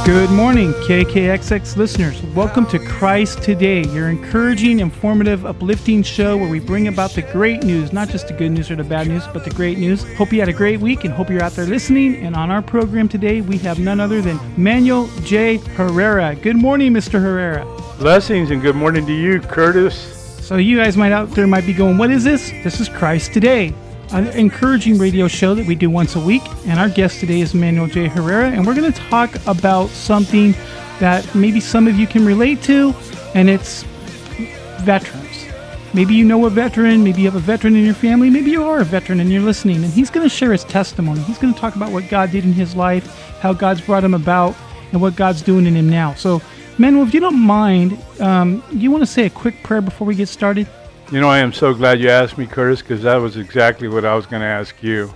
Good morning, KKXX listeners. Welcome to Christ Today, your encouraging, informative, uplifting show where we bring about the great news, not just the good news or the bad news, but the great news. Hope you had a great week and hope you're out there listening. And on our program today, we have none other than Manuel J. Herrera. Good morning, Mr. Herrera. Blessings and good morning to you, Curtis. So you guys out there might be going, what is this? This is Christ Today, an encouraging radio show that we do once a week. And our guest today is Manuel J. Herrera, and we're going to talk about something that maybe some of you can relate to, and it's veterans. Maybe you know a veteran, maybe you have a veteran in your family, maybe you are a veteran and you're listening, and he's going to share his testimony. He's going to talk about what God did in his life, how God's brought him about, and what God's doing in him now. So, Manuel, if you don't mind, you want to say a quick prayer before we get started? You know, I am so glad you asked me, Curtis, because that was exactly what I was going to ask you.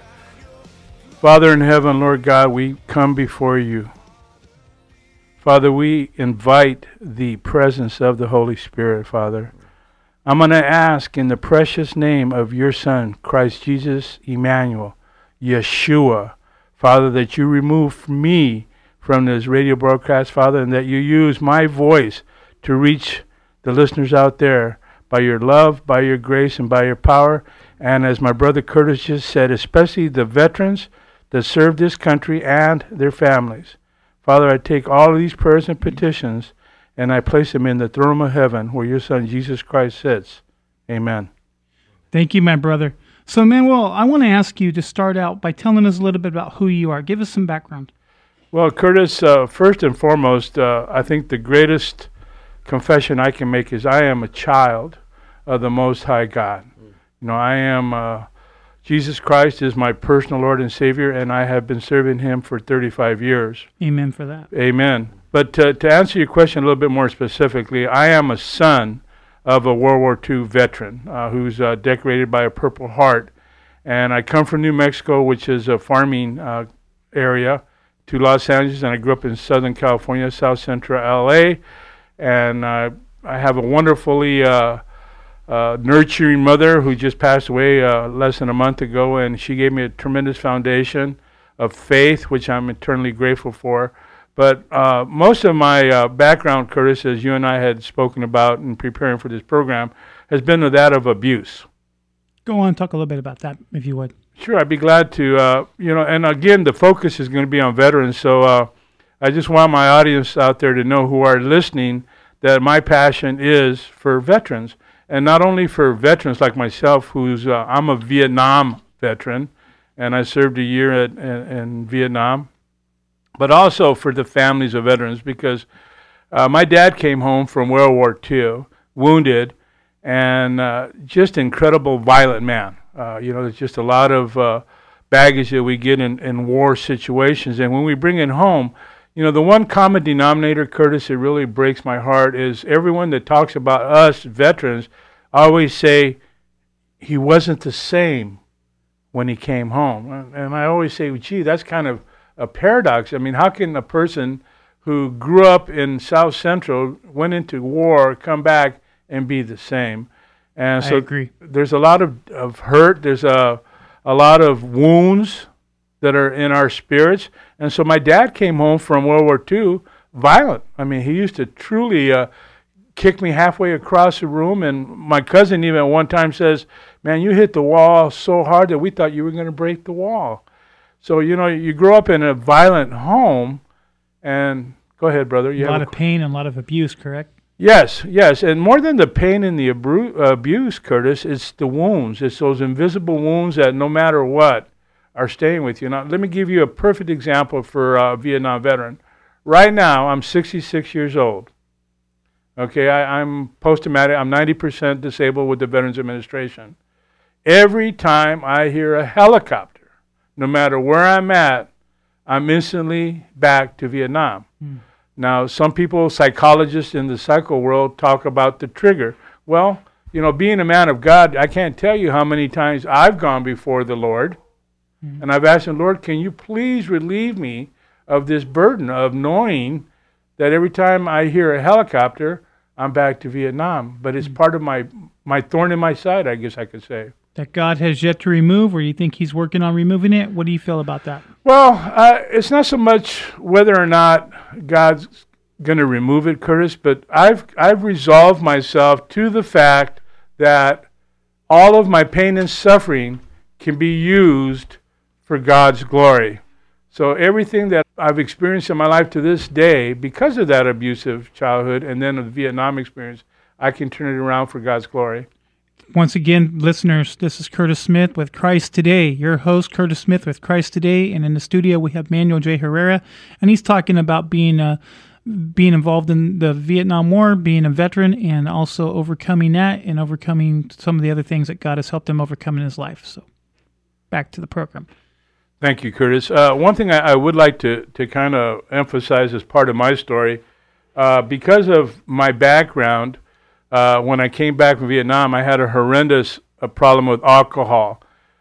Father in heaven, Lord God, we come before you. Father, we invite the presence of the Holy Spirit, Father. I'm going to ask in the precious name of your Son, Christ Jesus Emmanuel, Yeshua, Father, that you remove me from this radio broadcast, Father, and that you use my voice to reach the listeners out there by your love, by your grace, and by your power. And as my brother Curtis just said, especially the veterans that serve this country and their families. Father, I take all of these prayers and petitions and I place them in the throne of heaven where your Son, Jesus Christ, sits. Amen. Thank you, my brother. So, Manuel, I want to ask you to start out by telling us a little bit about who you are. Give us some background. Well, Curtis, first and foremost, I think the greatest confession I can make is I am a child of the Most High God. You know, I am, Jesus Christ is my personal Lord and Savior, and I have been serving Him for 35 years. Amen for that. Amen. But to answer your question a little bit more specifically, I am a son of a World War II veteran who's decorated by a Purple Heart. And I come from New Mexico, which is a farming area, to Los Angeles, and I grew up in Southern California, South Central L.A., and I have a wonderfully nurturing mother who just passed away less than a month ago, and she gave me a tremendous foundation of faith, which I'm eternally grateful for. But most of my background, Curtis, as you and I had spoken about in preparing for this program, has been that of abuse. Go on, talk a little bit about that, if you would. Sure, I'd be glad to. And again, the focus is going to be on veterans, so I just want my audience out there to know who are listening that my passion is for veterans. And not only for veterans like myself, I'm a Vietnam veteran, and I served a year in Vietnam, but also for the families of veterans, because my dad came home from World War II, wounded, and just incredible violent man. There's just a lot of baggage that we get in war situations, and when we bring it home, the one common denominator, Curtis, that really breaks my heart is everyone that talks about us veterans always say he wasn't the same when he came home. And I always say, gee, that's kind of a paradox. I mean, how can a person who grew up in South Central, went into war, come back and be the same? And so I agree. There's a lot of hurt. There's a lot of wounds that are in our spirits. And so my dad came home from World War II violent. I mean, he used to truly kick me halfway across the room. And my cousin even at one time says, man, you hit the wall so hard that we thought you were going to break the wall. So, you grow up in a violent home. And go ahead, brother. A lot of pain and a lot of abuse, correct? Yes. And more than the pain and the abuse, Curtis, it's the wounds. It's those invisible wounds that no matter what are staying with you. Now, let me give you a perfect example for a Vietnam veteran. Right now, I'm 66 years old. Okay, I'm post-traumatic. I'm 90% disabled with the Veterans Administration. Every time I hear a helicopter, no matter where I'm at, I'm instantly back to Vietnam. Now, some people, psychologists in the psycho world, talk about the trigger. Well, being a man of God, I can't tell you how many times I've gone before the Lord, and I've asked him, Lord, can you please relieve me of this burden of knowing that every time I hear a helicopter, I'm back to Vietnam. But it's part of my thorn in my side, I guess I could say. That God has yet to remove, or you think he's working on removing it? What do you feel about that? Well, it's not so much whether or not God's going to remove it, Curtis, but I've resolved myself to the fact that all of my pain and suffering can be used for God's glory. So everything that I've experienced in my life to this day, because of that abusive childhood and then the Vietnam experience, I can turn it around for God's glory. Once again, listeners, this is Curtis Smith with Christ Today. Your host, Curtis Smith with Christ Today. And in the studio, we have Manuel J. Herrera. And he's talking about being involved in the Vietnam War, being a veteran, and also overcoming that and overcoming some of the other things that God has helped him overcome in his life. So back to the program. Thank you, Curtis. One thing I would like to kind of emphasize as part of my story, because of my background, when I came back from Vietnam, I had a horrendous problem with alcohol.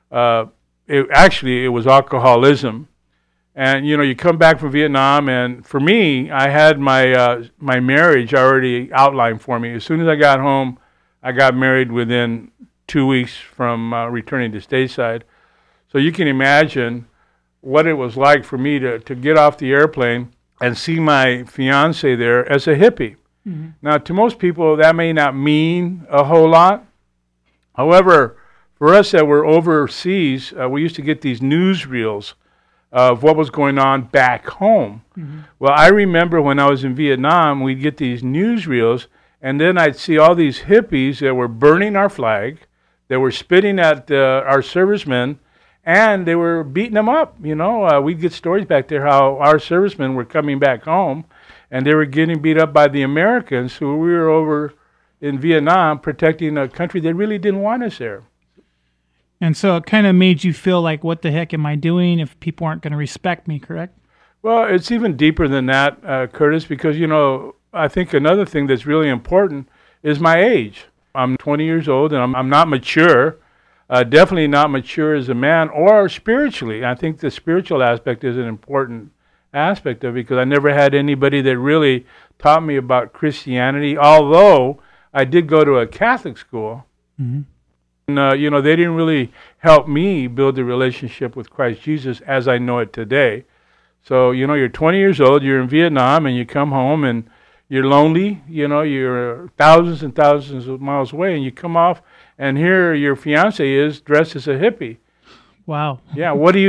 It was alcoholism. And, you come back from Vietnam, and for me, I had my marriage already outlined for me. As soon as I got home, I got married within 2 weeks from returning to stateside. So you can imagine what it was like for me to get off the airplane and see my fiance there as a hippie. Mm-hmm. Now, to most people, that may not mean a whole lot. However, for us that were overseas, we used to get these newsreels of what was going on back home. Mm-hmm. Well, I remember when I was in Vietnam, we'd get these newsreels, and then I'd see all these hippies that were burning our flag, they were spitting at our servicemen, and they were beating them up. We'd get stories back there how our servicemen were coming back home, and they were getting beat up by the Americans who we were over in Vietnam protecting a country that really didn't want us there. And so it kind of made you feel like, what the heck am I doing if people aren't going to respect me, correct? Well, it's even deeper than that, Curtis, because, I think another thing that's really important is my age. I'm 20 years old, and I'm not mature, definitely not mature as a man or spiritually. I think the spiritual aspect is an important aspect of it because I never had anybody that really taught me about Christianity, although I did go to a Catholic school. Mm-hmm. And, they didn't really help me build a relationship with Christ Jesus as I know it today. So, you're 20 years old, you're in Vietnam, and you come home, and you're lonely. You're thousands and thousands of miles away, and you come off, and here your fiance is dressed as a hippie. Wow. Yeah, what do?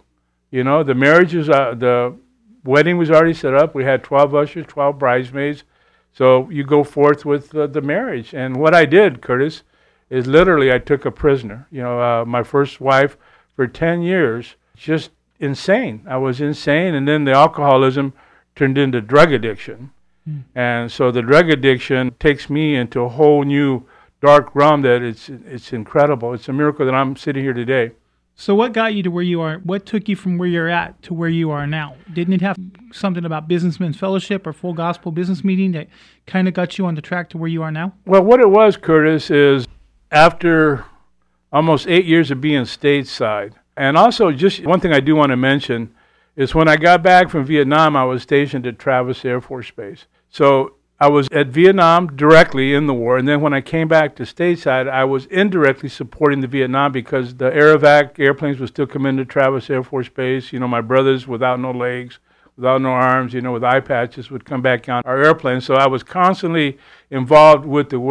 The marriage is, the wedding was already set up. We had 12 ushers, 12 bridesmaids. So you go forth with the marriage. And what I did, Curtis, is literally I took a prisoner. My first wife for 10 years, just insane. I was insane, and then the alcoholism turned into drug addiction. Mm. And so the drug addiction takes me into a whole new dark realm that it's incredible. It's a miracle that I'm sitting here today. So what got you to where you are? What took you from where you're at to where you are now? Didn't it have something about Businessmen's Fellowship or Full Gospel Business Meeting that kind of got you on the track to where you are now? Well, what it was, Curtis, is after almost 8 years of being stateside, and also just one thing I do want to mention is when I got back from Vietnam, I was stationed at Travis Air Force Base. So I was at Vietnam directly in the war, and then when I came back to stateside, I was indirectly supporting the Vietnam because the Aerovac airplanes would still come into Travis Air Force Base. My brothers without no legs, without no arms, with eye patches would come back on our airplanes. So I was constantly involved with the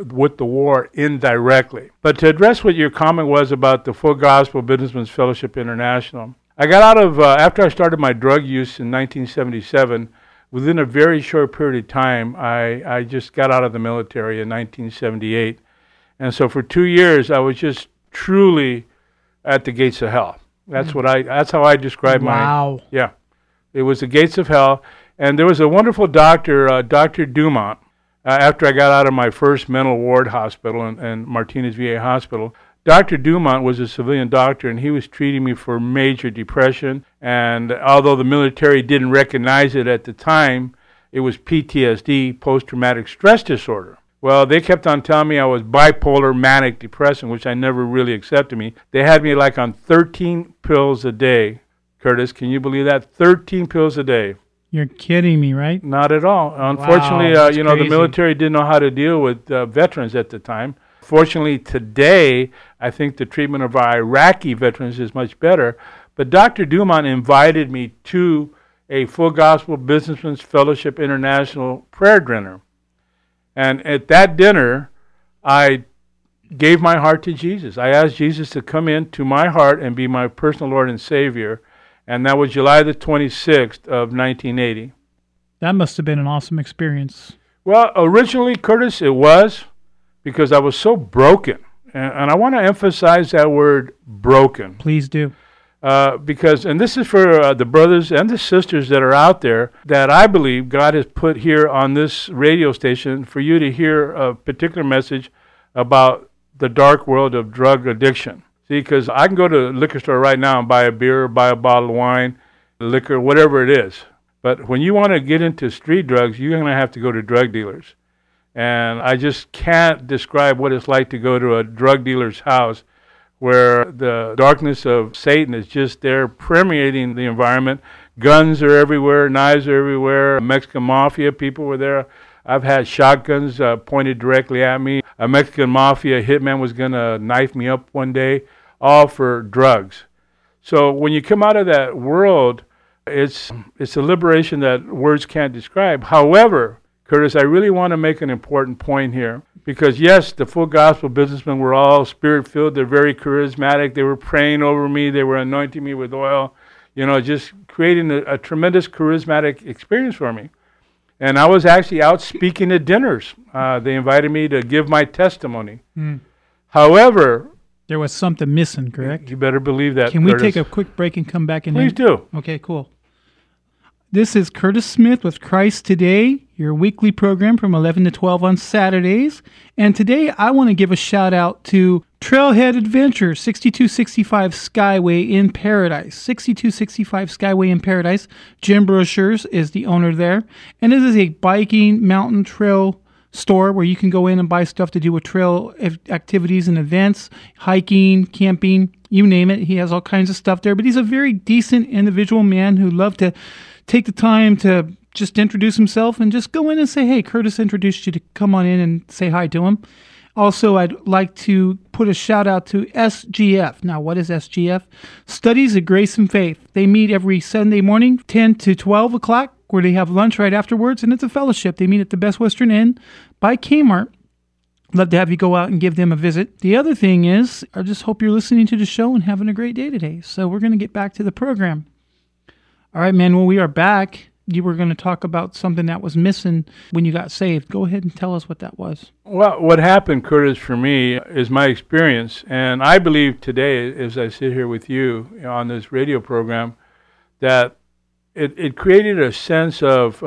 war indirectly. But to address what your comment was about the Full Gospel Businessmen's Fellowship International, I got out of, after I started my drug use in 1977, within a very short period of time, I just got out of the military in 1978. And so for 2 years, I was just truly at the gates of hell. That's how I describe Wow. Yeah. It was the gates of hell. And there was a wonderful doctor, Dr. Dumont, after I got out of my first mental ward hospital in Martinez VA Hospital. Dr. Dumont was a civilian doctor, and he was treating me for major depression. And although the military didn't recognize it at the time, it was PTSD, post-traumatic stress disorder. Well, they kept on telling me I was bipolar manic depression, which I never really accepted me. They had me like on 13 pills a day. Curtis, can you believe that? 13 pills a day. You're kidding me, right? Not at all. Unfortunately, wow, the military didn't know how to deal with veterans at the time. Fortunately, today, I think the treatment of our Iraqi veterans is much better. But Dr. Dumont invited me to a Full Gospel Businessmen's Fellowship International prayer dinner. And at that dinner, I gave my heart to Jesus. I asked Jesus to come into my heart and be my personal Lord and Savior. And that was July the 26th of 1980. That must have been an awesome experience. Well, originally, Curtis, it was because I was so broken. And I want to emphasize that word broken. Please do. Because, and this is for the brothers and the sisters that are out there, that I believe God has put here on this radio station for you to hear a particular message about the dark world of drug addiction. See, because I can go to a liquor store right now and buy a beer, buy a bottle of wine, liquor, whatever it is. But when you want to get into street drugs, you're going to have to go to drug dealers. And I just can't describe what it's like to go to a drug dealer's house where the darkness of Satan is just there permeating the environment. Guns are everywhere, knives are everywhere. Mexican mafia people were there. I've had shotguns pointed directly at me. A Mexican mafia hitman was going to knife me up one day, all for drugs. So when you come out of that world, it's a liberation that words can't describe. However, Curtis, I really want to make an important point here because, yes, the Full Gospel Businessmen were all Spirit-filled. They're very charismatic. They were praying over me. They were anointing me with oil, just creating a tremendous charismatic experience for me. And I was actually out speaking at dinners. They invited me to give my testimony. However, there was something missing, correct? You better believe that, Can we Curtis. take a quick break and come back? Please do. Okay, cool. This is Curtis Smith with Christ Today, your weekly program from 11 to 12 on Saturdays. And today I want to give a shout out to Trailhead Adventure, 6265 Skyway in Paradise. 6265 Skyway in Paradise. Jim Brochures is the owner there. And this is a biking mountain trail store where you can go in and buy stuff to do with trail activities and events, hiking, camping, you name it. He has all kinds of stuff there. But he's a very decent individual man who loved to take the time to just introduce himself and just go in and say, hey, Curtis introduced you, to come on in and say hi to him. Also, I'd like to put a shout out to SGF. Now, what is SGF? Studies of Grace and Faith. They meet every Sunday morning, 10 to 12 o'clock, where they have lunch right afterwards, and it's a fellowship. They meet at the Best Western Inn by Kmart. Love to have you go out and give them a visit. The other thing is, I just hope you're listening to the show and having a great day today. So we're going to get back to the program. All right, man, when we are back, you were going to talk about something that was missing when you got saved. Go ahead and tell us what that was. Well, what happened, Curtis, for me is my experience. And I believe today, as I sit here with you on this radio program, that it created a sense of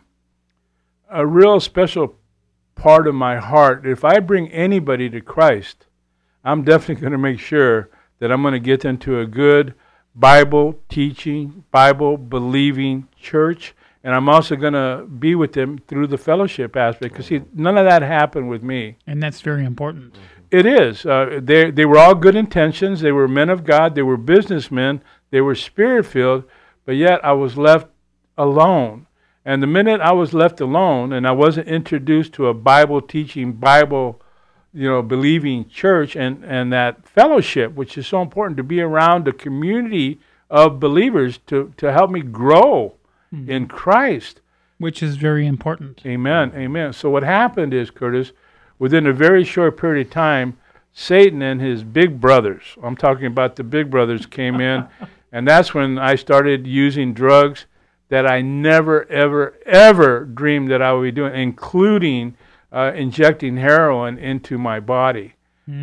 a real special part of my heart. If I bring anybody to Christ, I'm definitely going to make sure that I'm going to get them to a good Bible teaching, Bible believing church, and I'm also going to be with them through the fellowship aspect. Because see, none of that happened with me. And that's very important. It is. They were all good intentions. They were men of God. They were businessmen. They were Spirit-filled, but yet I was left alone. And the minute I was left alone and I wasn't introduced to a Bible teaching, Bible believing church and that fellowship, which is so important, to be around a community of believers to help me grow in Christ. Which is very important. Amen, amen. So what happened is, Curtis, within a very short period of time, Satan and his big brothers, I'm talking about the big brothers, came in, and that's when I started using drugs that I never, ever, ever dreamed that I would be doing, including injecting heroin into my body.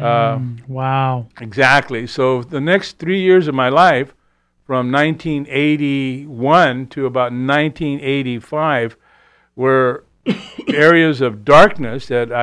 Wow. Exactly. So the next 3 years of my life, from 1981 to about 1985, were areas of darkness that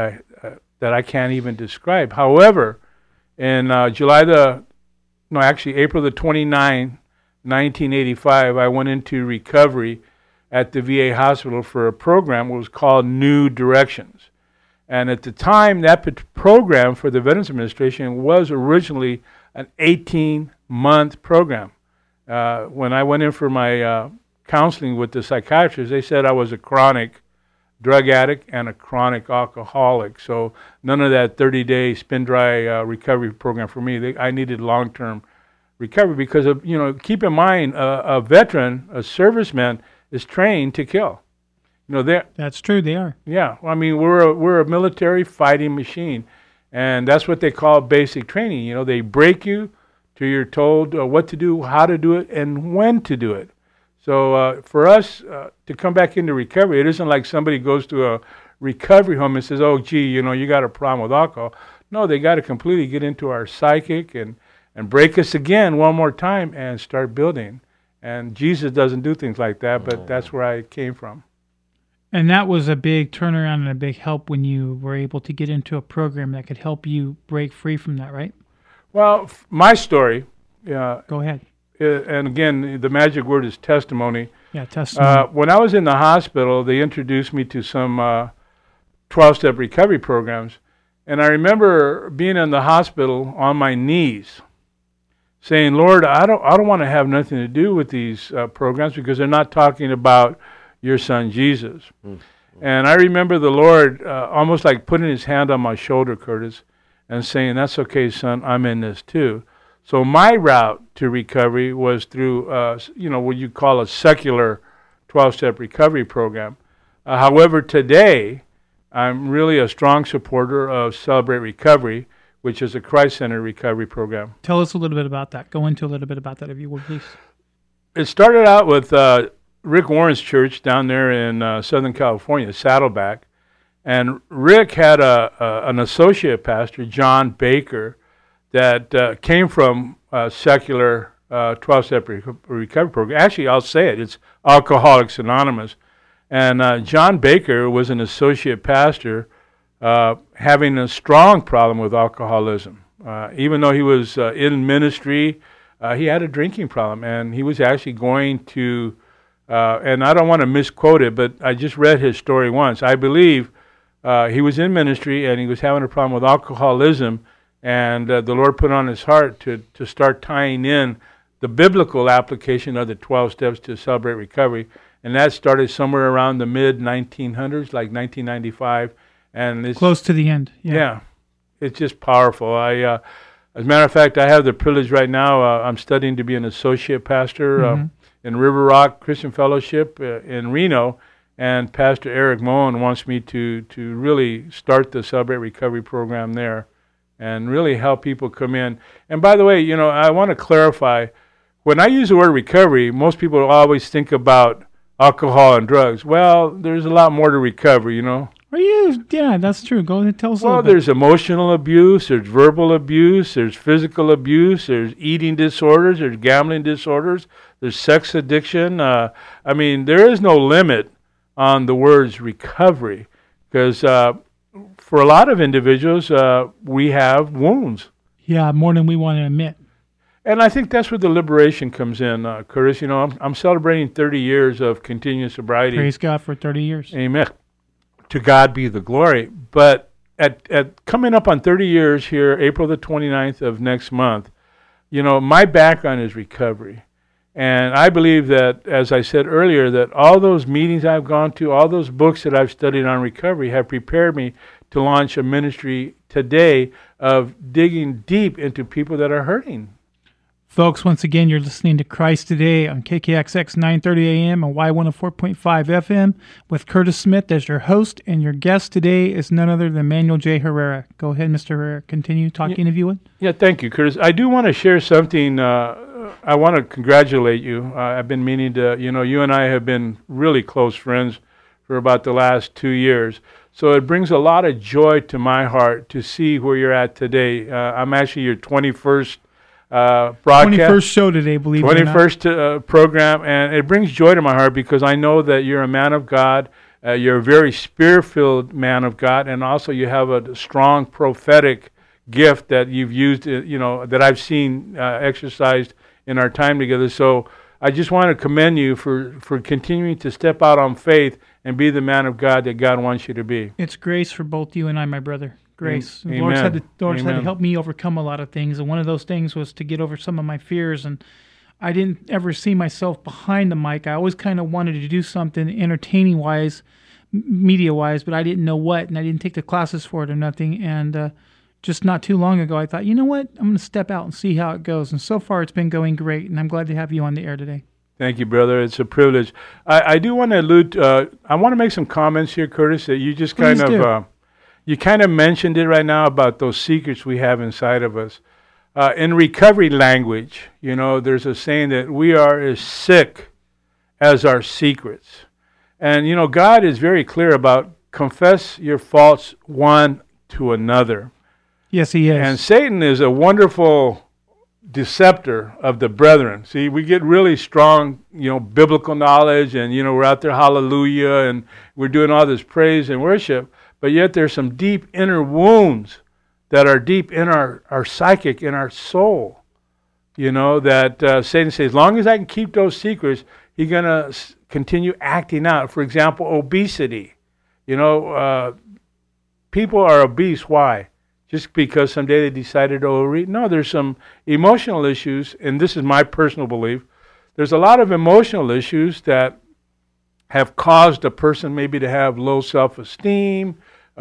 I can't even describe. However, in April the 29th, 1985, I went into recovery at the VA hospital for a program that was called New Directions. And at the time, that program for the Veterans Administration was originally an 18-month program. When I went in for my counseling with the psychiatrist, they said I was a chronic drug addict and a chronic alcoholic. So none of that 30-day spin-dry recovery program for me. I needed long-term recovery because of, keep in mind, a veteran, a serviceman, is trained to kill. That's true. They are. Yeah, I mean, we're a military fighting machine, and that's what they call basic training. They break you till you're told what to do, how to do it, and when to do it. So for us to come back into recovery, it isn't like somebody goes to a recovery home and says, "Oh, gee, you got a problem with alcohol." No, they got to completely get into our psychic and break us again one more time and start building. And Jesus doesn't do things like that, but that's where I came from. And that was a big turnaround and a big help when you were able to get into a program that could help you break free from that, right? Well, my story. Go ahead. And again, the magic word is testimony. Yeah, testimony. When I was in the hospital, they introduced me to some 12-step recovery programs. And I remember being in the hospital on my knees saying, "Lord, I don't want to have nothing to do with these programs because they're not talking about your son Jesus." And I remember the Lord almost like putting his hand on my shoulder, Curtis, and saying, "That's okay, son, I'm in this too." So my route to recovery was through, what you call a secular 12-step recovery program. However, today, I'm really a strong supporter of Celebrate Recovery, which is a Christ-centered recovery program. Tell us a little bit about that. Go into a little bit about that, if you would, please. It started out with Rick Warren's church down there in Southern California, Saddleback. And Rick had an associate pastor, John Baker, that came from a secular 12-step recovery program. Actually, I'll say it. It's Alcoholics Anonymous. And John Baker was an associate pastor having a strong problem with alcoholism. Even though he was in ministry, he had a drinking problem. And he was actually going to, and I don't want to misquote it, but I just read his story once. I believe he was in ministry and he was having a problem with alcoholism. And the Lord put on his heart to start tying in the biblical application of the 12 steps to Celebrate Recovery. And that started somewhere around the mid-1900s, like 1995. And it's close to the end. Yeah, it's just powerful. As a matter of fact, I have the privilege right now. I'm studying to be an associate pastor in River Rock Christian Fellowship in Reno. And Pastor Eric Moen wants me to really start the Celebrate Recovery program there and really help people come in. And by the way, I want to clarify, when I use the word recovery, most people always think about alcohol and drugs. Well, there's a lot more to recovery, Yeah, that's true. Go ahead and tell us a little bit. Well, there's emotional abuse, there's verbal abuse, there's physical abuse, there's eating disorders, there's gambling disorders, there's sex addiction. There is no limit on the words recovery because for a lot of individuals, we have wounds. Yeah, more than we want to admit. And I think that's where the liberation comes in, Curtis. I'm celebrating 30 years of continuous sobriety. Praise God for 30 years. Amen. To God be the glory. But at coming up on 30 years here, April the 29th of next month, my background is recovery. And I believe that, as I said earlier, that all those meetings I've gone to, all those books that I've studied on recovery have prepared me to launch a ministry today of digging deep into people that are hurting. Folks, once again, you're listening to Christ Today on KKXX 930 AM and Y104.5 FM with Curtis Smith as your host, and your guest today is none other than Manuel J. Herrera. Go ahead, Mr. Herrera. Continue talking if you would. Yeah, thank you, Curtis. I do want to share something. I want to congratulate you. I've been meaning to, you and I have been really close friends for about the last 2 years. So it brings a lot of joy to my heart to see where you're at today. I'm actually your 21st broadcast. 21st show today, believe it or not. 21st program, and it brings joy to my heart because I know that you're a man of God. You're a very spirit-filled man of God, and also you have a strong prophetic gift that you've used, that I've seen exercised in our time together. So I just want to commend you for continuing to step out on faith and be the man of God that God wants you to be. It's grace for both you and I, my brother. Grace. The Amen. Lord's had to help me overcome a lot of things, and one of those things was to get over some of my fears, and I didn't ever see myself behind the mic. I always kind of wanted to do something entertaining-wise, media-wise, but I didn't know what, and I didn't take the classes for it or nothing, and just not too long ago, I thought, you know what? I'm going to step out and see how it goes. And so far, it's been going great. And I'm glad to have you on the air today. Thank you, brother. It's a privilege. I do want to allude. I want to make some comments here, Curtis. That you just kind of you kind of mentioned it right now about those secrets we have inside of us. In recovery language, there's a saying that we are as sick as our secrets. And, God is very clear about confess your faults one to another. Yes, he is. And Satan is a wonderful deceptor of the brethren. See, we get really strong, biblical knowledge, and, we're out there, hallelujah, and we're doing all this praise and worship, but yet there's some deep inner wounds that are deep in our psychic, in our soul, that Satan says, as long as I can keep those secrets, he's going to continue acting out. For example, obesity. People are obese. Why? Just because someday they decided to overeat? No, there's some emotional issues, and this is my personal belief. There's a lot of emotional issues that have caused a person maybe to have low self-esteem,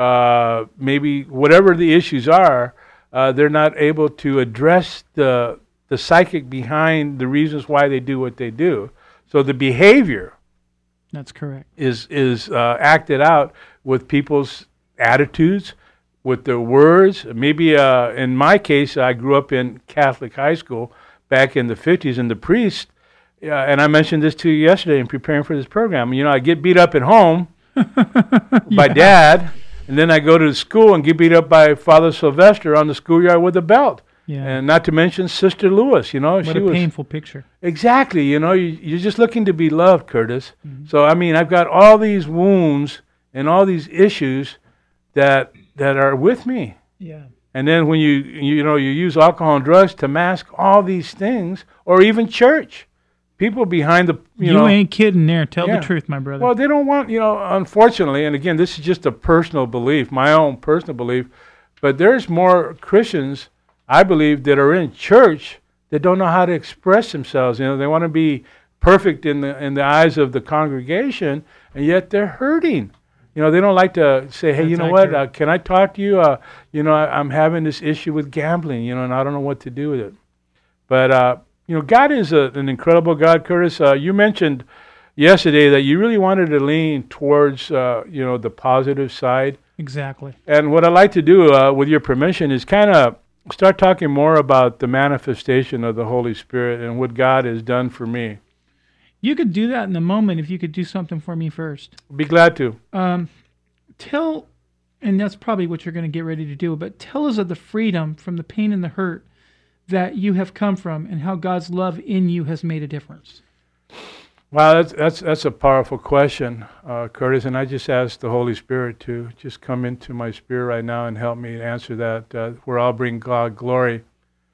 maybe whatever the issues are, they're not able to address the psychic behind the reasons why they do what they do. So the behavior, that's correct, is acted out with people's attitudes, with their words. Maybe in my case, I grew up in Catholic high school back in the 50s, and the priest, and I mentioned this to you yesterday in preparing for this program, I get beat up at home by Dad, and then I go to school and get beat up by Father Sylvester on the schoolyard with a belt. Yeah. And not to mention Sister Lewis, What a painful picture. Exactly, you're just looking to be loved, Curtis. Mm-hmm. So, I've got all these wounds and all these issues that are with me. Yeah. And then when you use alcohol and drugs to mask all these things, or even church, people behind the you ain't kidding there. Tell the truth, my brother. Well, they don't want unfortunately, and again, this is just a personal belief, my own personal belief, but there's more Christians, I believe, that are in church that don't know how to express themselves. They want to be perfect in the eyes of the congregation, and yet they're hurting. They don't like to say, hey, what, can I talk to you? I'm having this issue with gambling, and I don't know what to do with it. But, God is an incredible God, Curtis. You mentioned yesterday that you really wanted to lean towards, the positive side. Exactly. And what I'd like to do, with your permission, is kind of start talking more about the manifestation of the Holy Spirit and what God has done for me. You could do that in a moment if you could do something for me first. Be glad to. And that's probably what you're going to get ready to do, but tell us of the freedom from the pain and the hurt that you have come from and how God's love in you has made a difference. Wow, that's a powerful question, Curtis, and I just ask the Holy Spirit to just come into my spirit right now and help me answer that, where I'll bring God glory.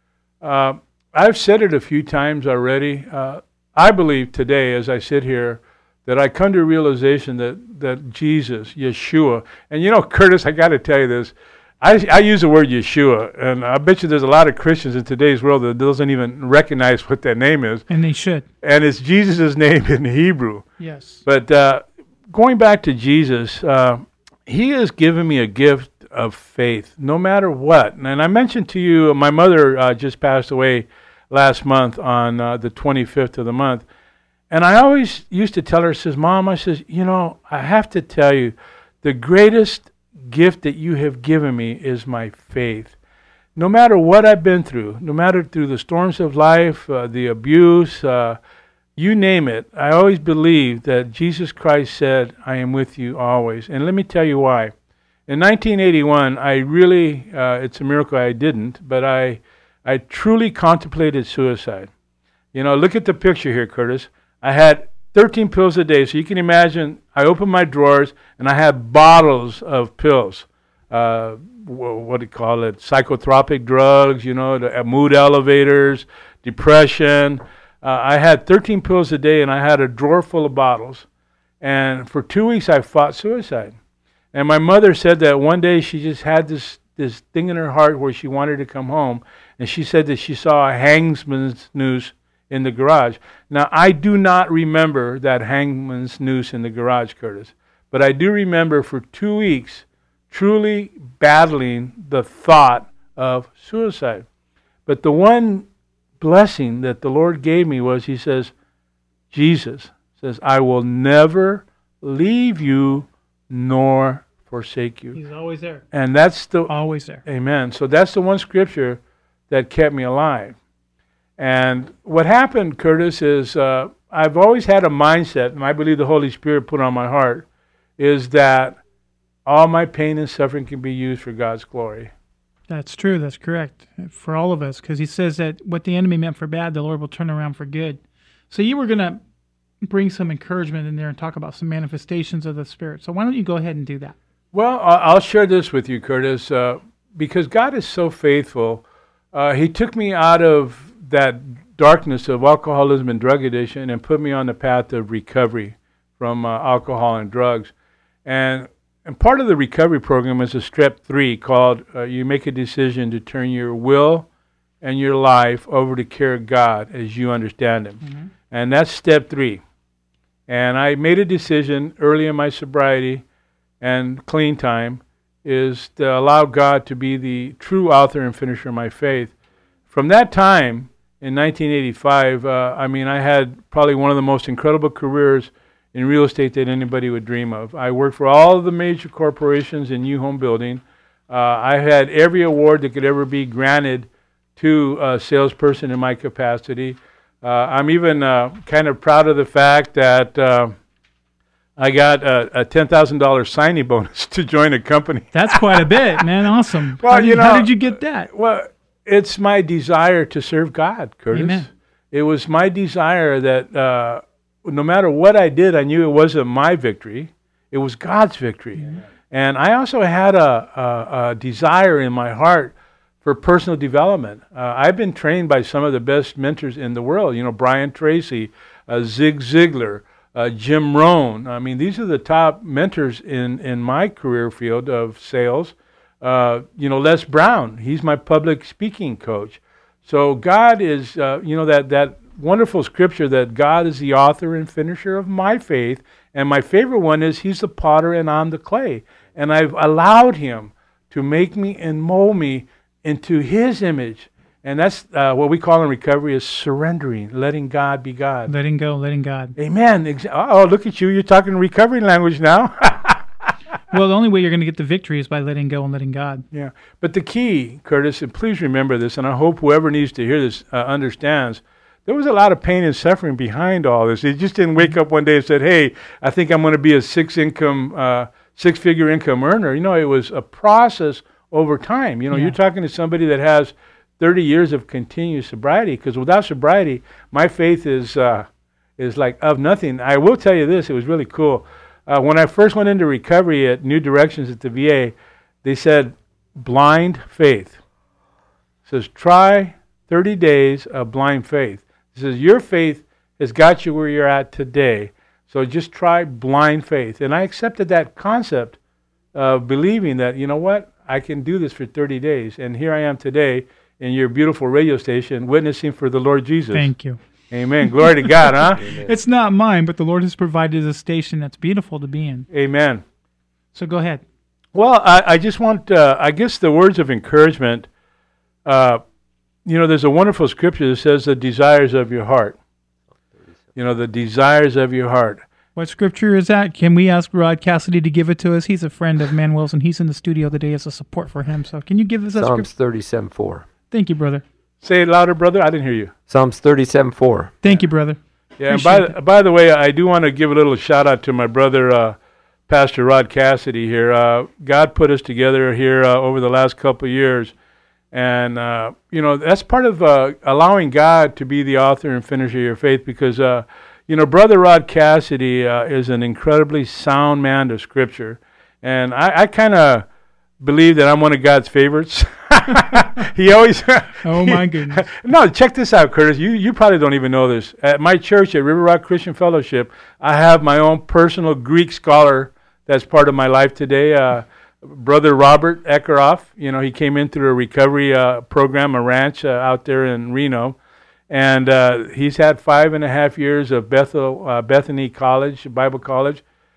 I've said it a few times already. I believe today, as I sit here, that I come to a realization that Jesus, Yeshua, and Curtis, I got to tell you this, I use the word Yeshua, and I bet you there's a lot of Christians in today's world that doesn't even recognize what that name is. And they should. And it's Jesus' name in Hebrew. Yes. But going back to Jesus, he has given me a gift of faith, no matter what. And I mentioned to you, my mother just passed away last month on the 25th of the month. And I always used to tell her, Mom, I have to tell you, the greatest gift that you have given me is my faith. No matter what I've been through, no matter through the storms of life, the abuse, you name it, I always believed that Jesus Christ said, I am with you always. And let me tell you why. In 1981, I really, it's a miracle I didn't, but I truly contemplated suicide. Look at the picture here, Curtis. I had 13 pills a day. So you can imagine, I opened my drawers and I had bottles of pills. What do you call it? Psychotropic drugs, the mood elevators, depression. I had 13 pills a day and I had a drawer full of bottles. And for 2 weeks I fought suicide. And my mother said that one day she just had this thing in her heart where she wanted to come home. And she said that she saw a hangman's noose in the garage. Now, I do not remember that hangman's noose in the garage, Curtis. But I do remember for 2 weeks truly battling the thought of suicide. But the one blessing that the Lord gave me was, he says, Jesus says, I will never leave you nor forsake you. He's always there. And that's the... Always there. Amen. So that's the one scripture that kept me alive. And what happened, Curtis, is I've always had a mindset, and I believe the Holy Spirit put on my heart, is that all my pain and suffering can be used for God's glory. That's true. That's correct for all of us, because he says that what the enemy meant for bad, the Lord will turn around for good. So you were going to bring some encouragement in there and talk about some manifestations of the Spirit. So why don't you go ahead and do that? Well, I'll share this with you, Curtis, because God is so faithful. He took me out of that darkness of alcoholism and drug addiction and put me on the path of recovery from alcohol and drugs. And part of the recovery program is a step 3 called you make a decision to turn your will and your life over to care of God as you understand Him. Mm-hmm. And that's step 3. And I made a decision early in my sobriety and clean time is to allow God to be the true author and finisher of my faith. From that time, in 1985, I had probably one of the most incredible careers in real estate that anybody would dream of. I worked for all of the major corporations in new home building. I had every award that could ever be granted to a salesperson in my capacity. I'm even kind of proud of the fact that I got a $10,000 signing bonus to join a company. That's quite a bit, man. Awesome. Well, how did you get that? Well, it's my desire to serve God, Curtis. Amen. It was my desire that no matter what I did, I knew it wasn't my victory. It was God's victory. Amen. And I also had a desire in my heart for personal development. I've been trained by some of the best mentors in the world. You know, Brian Tracy, Zig Ziglar, Jim Rohn. I mean, these are the top mentors in my career field of sales. Les Brown, he's my public speaking coach. So God is, that wonderful scripture that God is the author and finisher of my faith. And my favorite one is He's the potter and I'm the clay. And I've allowed Him to make me and mold me into His image. And that's what we call in recovery is surrendering, letting God be God. Letting go, letting God. Amen. Oh, look at you. You're talking recovery language now. Well, the only way you're going to get the victory is by letting go and letting God. Yeah. But the key, Curtis, and please remember this, and I hope whoever needs to hear this understands, there was a lot of pain and suffering behind all this. He just didn't wake up one day and said, hey, I think I'm going to be a six-figure income earner. You know, it was a process over time. You know, You're talking to somebody that has 30 years of continuous sobriety, because without sobriety, my faith is like of nothing. I will tell you this, it was really cool. When I first went into recovery at New Directions at the VA, they said, blind faith. It says, try 30 days of blind faith. It says, your faith has got you where you're at today, so just try blind faith. And I accepted that concept of believing that, you know what, I can do this for 30 days. And here I am today in your beautiful radio station witnessing for the Lord Jesus. Thank you. Amen. Glory to God, huh? Amen. It's not mine, but the Lord has provided a station that's beautiful to be in. Amen. So go ahead. Well, I just want, I guess the words of encouragement, there's a wonderful scripture that says the desires of your heart. You know, the desires of your heart. What scripture is that? Can we ask Rod Cassidy to give it to us? He's a friend of Manuel's, and he's in the studio today as a support for him. So can you give us that Psalms scripture? 37:4. Thank you, brother. Say it louder, brother. I didn't hear you. Psalms 37:4. Thank you, brother. Yeah, and by the way, I do want to give a little shout out to my brother, Pastor Rod Cassidy here. God put us together here over the last couple of years. And, that's part of allowing God to be the author and finisher of your faith because, Brother Rod Cassidy is an incredibly sound man of Scripture. And I kind of believe that I'm one of God's favorites. He always... Oh, my goodness. No, check this out, Curtis. You probably don't even know this. At my church, at River Rock Christian Fellowship, I have my own personal Greek scholar that's part of my life today. Brother Robert Eckeroff, he came in through a recovery program, a ranch out there in Reno. And he's had 5.5 years of Bethany College, Bible College.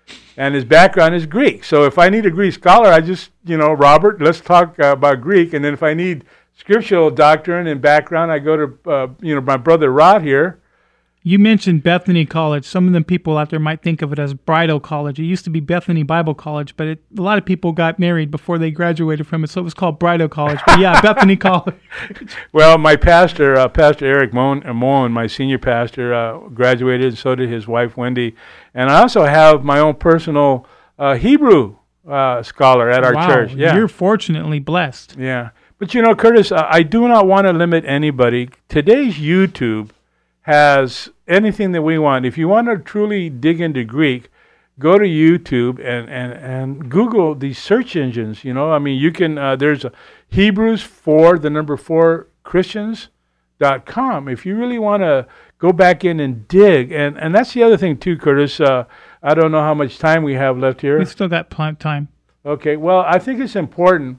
and his background is Greek. So if I need a Greek scholar, I just, Robert, let's talk about Greek. And then if I need scriptural doctrine and background, I go to, my brother Rod here. You mentioned Bethany College. Some of the people out there might think of it as Bridal College. It used to be Bethany Bible College, but a lot of people got married before they graduated from it, so it was called Bridal College. But yeah, Bethany College. Well, my pastor, Pastor Eric Moen, my senior pastor, graduated, and so did his wife, Wendy. And I also have my own personal Hebrew scholar at our church. Yeah. You're fortunately blessed. Yeah. But, Curtis, I do not want to limit anybody. Today's YouTube has anything that we want. If you want to truly dig into Greek, go to YouTube and Google these search engines. You can, there's a Hebrews 4, the number 4, Christians.com. If you really want to go back in and dig, and that's the other thing too, Curtis. I don't know how much time we have left here. We still got time. Okay, well, I think it's important.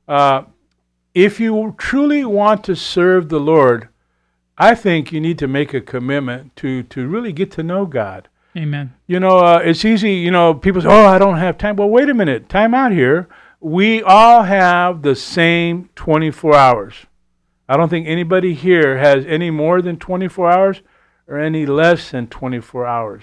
If you truly want to serve the Lord, I think you need to make a commitment to really get to know God. Amen. It's easy, people say, I don't have time. Well, wait a minute. Time out here. We all have the same 24 hours. I don't think anybody here has any more than 24 hours or any less than 24 hours.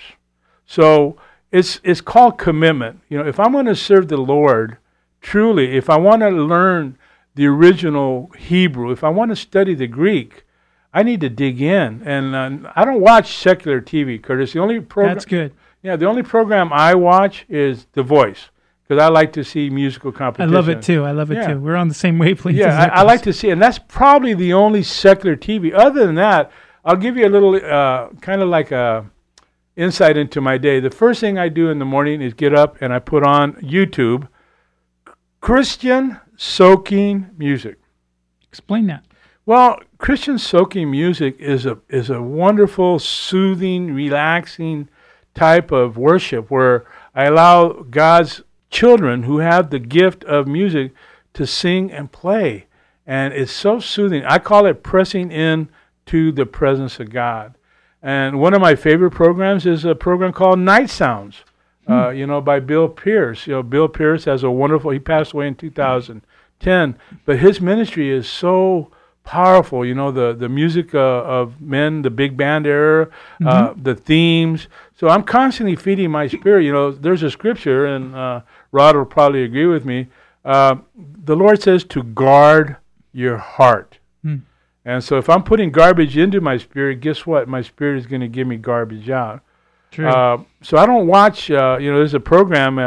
So it's called commitment. If I'm going to serve the Lord, truly, if I want to learn the original Hebrew, if I want to study the Greek, I need to dig in, and I don't watch secular TV, Curtis. The only program that's good. Yeah, the only program I watch is The Voice because I like to see musical competition. I love it too. We're on the same wavelength. Yeah, I like to see, and that's probably the only secular TV. Other than that, I'll give you a little kind of like a insight into my day. The first thing I do in the morning is get up and I put on YouTube Christian soaking music. Explain that. Well, Christian soaking music is a wonderful, soothing, relaxing type of worship where I allow God's children who have the gift of music to sing and play. And it's so soothing. I call it pressing in to the presence of God. And one of my favorite programs is a program called Night Sounds, by Bill Pierce. Bill Pierce has he passed away in 2010, but his ministry is so powerful, the music of men, the big band era, the themes. So I'm constantly feeding my spirit. There's a scripture, and Rod will probably agree with me. The Lord says to guard your heart. And so if I'm putting garbage into my spirit, guess what? My spirit is going to give me garbage out. True. So I don't watch, there's a program,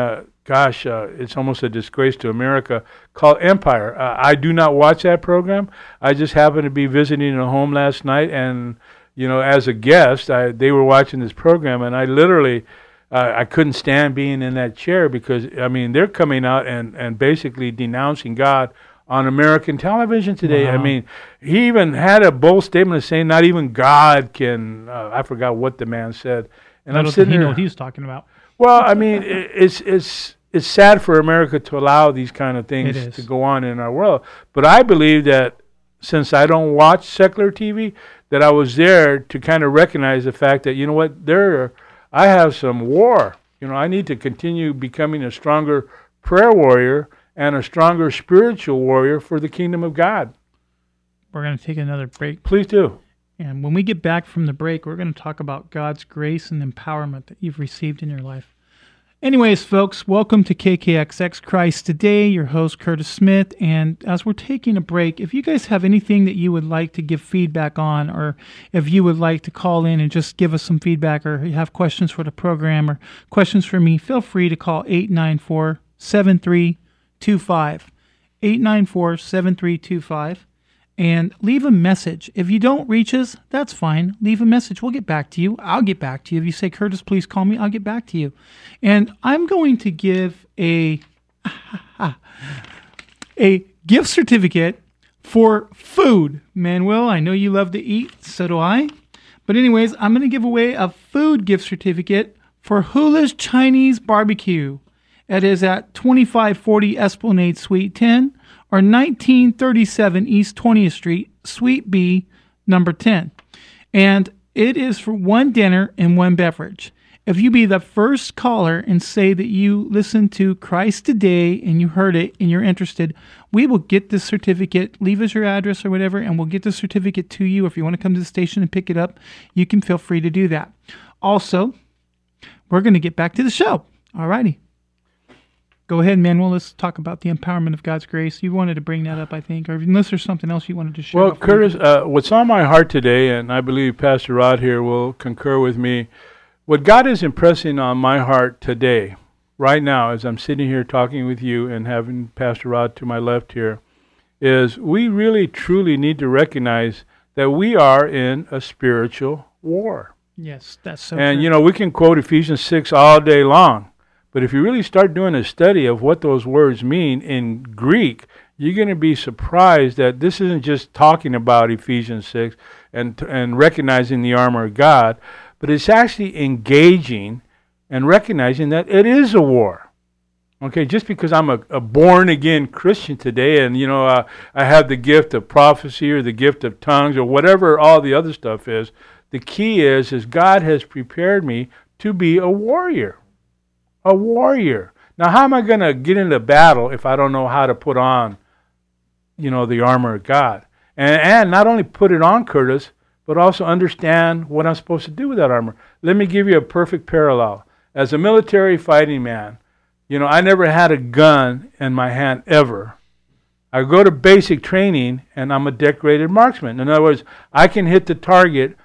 it's almost a disgrace to America, called Empire. I do not watch that program. I just happened to be visiting a home last night, and, as a guest, they were watching this program, and I literally, I couldn't stand being in that chair because, they're coming out and basically denouncing God on American television today. Wow. He even had a bold statement of saying not even God can, I forgot what the man said. And I don't think he knew what he was talking about. Well, it's sad for America to allow these kind of things to go on in our world. But I believe that since I don't watch secular TV, that I was there to kind of recognize the fact that, I have some war. I need to continue becoming a stronger prayer warrior and a stronger spiritual warrior for the kingdom of God. We're going to take another break. Please do. And when we get back from the break, we're going to talk about God's grace and empowerment that you've received in your life. Anyways, folks, welcome to KKXX Christ Today, your host, Curtis Smith. And as we're taking a break, if you guys have anything that you would like to give feedback on, or if you would like to call in and just give us some feedback, or you have questions for the program or questions for me, feel free to call 894-7325, 894-7325. And leave a message. If you don't reach us, that's fine. Leave a message. We'll get back to you. I'll get back to you. If you say, Curtis, please call me, I'll get back to you. And I'm going to give a gift certificate for food. Manuel, I know you love to eat. So do I. But anyways, I'm going to give away a food gift certificate for Hula's Chinese Barbecue. It is at 2540 Esplanade Suite 10. Or 1937 East 20th Street, Suite B, number 10. And it is for one dinner and one beverage. If you be the first caller and say that you listened to Christ Today and you heard it and you're interested, we will get this certificate. Leave us your address or whatever, and we'll get the certificate to you. If you want to come to the station and pick it up, you can feel free to do that. Also, we're going to get back to the show. All righty. Go ahead, Manuel. Let's talk about the empowerment of God's grace. You wanted to bring that up, I think, or unless there's something else you wanted to share. Well, Curtis, what's on my heart today, and I believe Pastor Rod here will concur with me, what God is impressing on my heart today, right now, as I'm sitting here talking with you and having Pastor Rod to my left here, is we really, truly need to recognize that we are in a spiritual war. Yes, that's so And, true. you know, we can quote Ephesians 6 all day long, but if you really start doing a study of what those words mean in Greek, you're going to be surprised that this isn't just talking about Ephesians 6 and recognizing the armor of God, but it's actually engaging and recognizing that it is a war. Okay, just because I'm a born-again Christian today and, you know, I have the gift of prophecy or the gift of tongues or whatever all the other stuff is, the key is God has prepared me to be a warrior. A warrior. Now, how am I going to get into battle if I don't know how to put on, you know, the armor of God? And not only put it on, Curtis, but also understand what I'm supposed to do with that armor. Let me give you a perfect parallel. As a military fighting man, you know, I never had a gun in my hand ever. I go to basic training, and I'm a decorated marksman. In other words, I can hit the target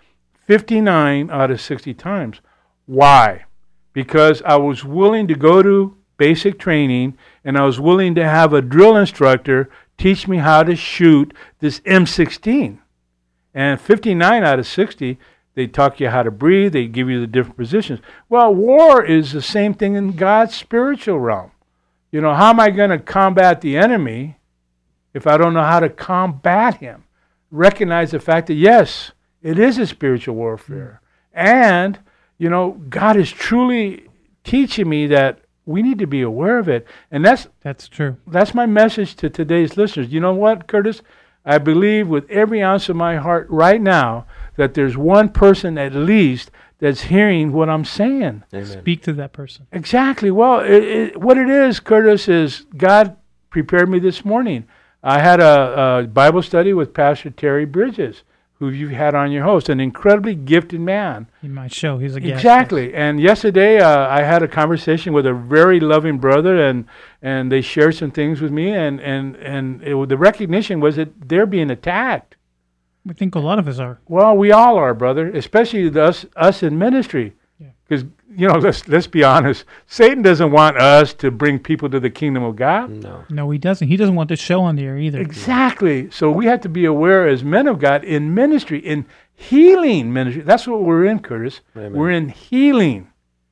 59 out of 60 times. Why? Because I was willing to go to basic training, and I was willing to have a drill instructor teach me how to shoot this M16. And 59 out of 60, they taught you how to breathe. They give you the different positions. Well, war is the same thing in God's spiritual realm. You know, how am I going to combat the enemy if I don't know how to combat him? Recognize the fact that, yes, it is a spiritual warfare. And, you know, God is truly teaching me that we need to be aware of it. And that's true. That's my message to today's listeners. You know what, Curtis? I believe with every ounce of my heart right now that there's one person at least that's hearing what I'm saying. Amen. Speak to that person. Exactly. Well, what it is, Curtis, is God prepared me this morning. I had a Bible study with Pastor Terry Bridges, who you've had on your host, an incredibly gifted man. In my show, he's a guest. Exactly. And yesterday I had a conversation with a very loving brother, and they shared some things with me, and the recognition was that they're being attacked. We think a lot of us are. Well, we all are, brother, especially us in ministry. Because, you know, let's be honest, Satan doesn't want us to bring people to the kingdom of God. No, he doesn't. He doesn't want the show on the air either. Exactly. So we have to be aware as men of God in ministry, in healing ministry. That's what we're in, Curtis. Amen. We're in healing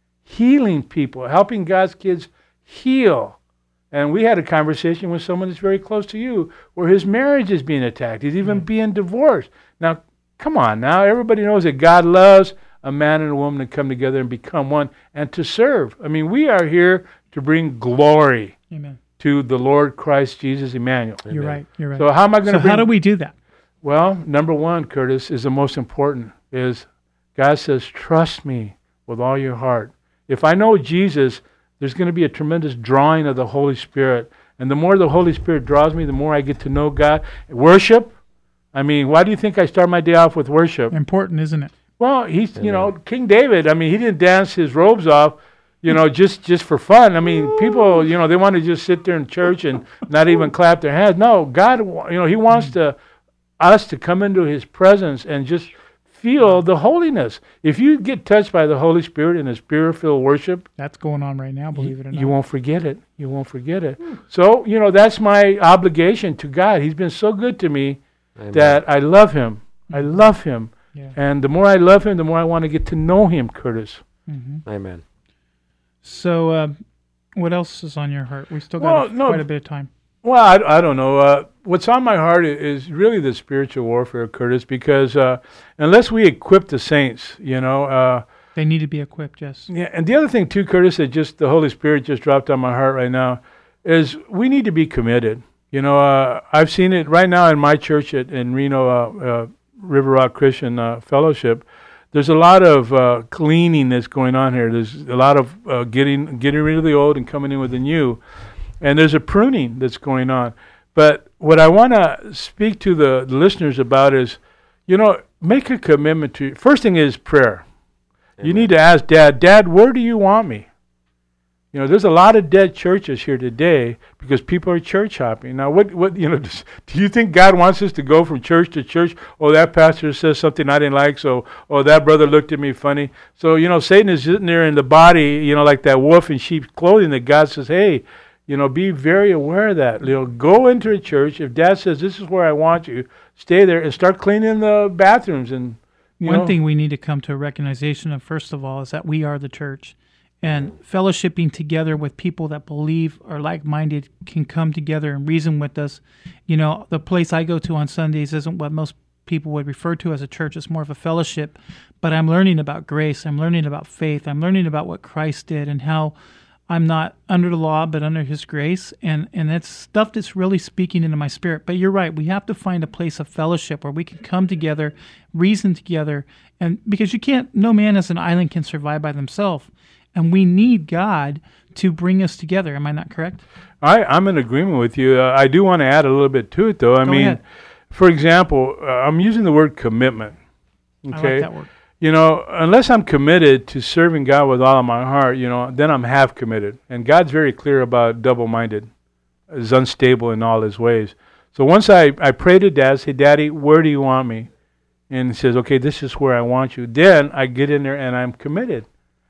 people, helping God's kids heal. And we had a conversation with someone that's very close to you where his marriage is being attacked. He's even being divorced. Now, come on now. Everybody knows that God loves a man and a woman to come together and become one and to serve. I mean, we are here to bring glory to the Lord Christ Jesus Emmanuel. You're right. You're right. So how am I going to how do we do that? Well, number one, Curtis, is the most important, is God says, trust me with all your heart. If I know Jesus, there's going to be a tremendous drawing of the Holy Spirit. And the more the Holy Spirit draws me, the more I get to know God. Worship, I mean, why do you think I start my day off with worship? Important, isn't it? Well, he's, you know, King David, I mean, he didn't dance his robes off, you know, just for fun. I mean, people, you know, they want to just sit there in church and not even clap their hands. No, God, you know, he wants us to come into his presence and just feel the holiness. If you get touched by the Holy Spirit in a spirit-filled worship, that's going on right now, believe it or not. You won't forget it. You won't forget it. So, you know, that's my obligation to God. He's been so good to me that I love him. I love him. Yeah. And the more I love him, the more I want to get to know him, Curtis. Mm-hmm. Amen. So, what else is on your heart? We still got quite a bit of time. Well, I don't know. What's on my heart is really the spiritual warfare, Curtis, because unless we equip the saints, you know... they need to be equipped, yes. Yeah, and the other thing, too, Curtis, that just the Holy Spirit just dropped on my heart right now, is we need to be committed. You know, I've seen it right now in my church in Reno, River Rock Christian Fellowship, there's a lot of cleaning that's going on here. There's a lot of getting rid of the old and coming in with the new, and there's a pruning that's going on. But what I want to speak to the listeners about is, make a commitment to. First thing is prayer. Amen. You need to ask Dad, where do you want me? There's a lot of dead churches here today because people are church hopping. Now, do you think God wants us to go from church to church? Oh, that pastor says something I didn't like, so, that brother looked at me funny. So, Satan is sitting there in the body, like that wolf in sheep's clothing that God says, hey, be very aware of that. Go into a church. If Dad says, this is where I want you, stay there and start cleaning the bathrooms. And One thing we need to come to a recognition of, first of all, is that we are the church. And fellowshipping together with people that believe are like-minded can come together and reason with us. The place I go to on Sundays isn't what most people would refer to as a church. It's more of a fellowship. But I'm learning about grace. I'm learning about faith. I'm learning about what Christ did and how I'm not under the law but under His grace. And that's stuff that's really speaking into my spirit. But you're right. We have to find a place of fellowship where we can come together, reason together. And because no man as an island can survive by themselves. And we need God to bring us together. Am I not correct? I'm in agreement with you. I do want to add a little bit to it, though. Go ahead. For example, I'm using the word commitment. Okay? I like that word. Unless I'm committed to serving God with all of my heart, then I'm half committed. And God's very clear about double-minded. Is unstable in all his ways. So once I pray to Dad, say, Daddy, where do you want me? And he says, okay, this is where I want you. Then I get in there and I'm committed.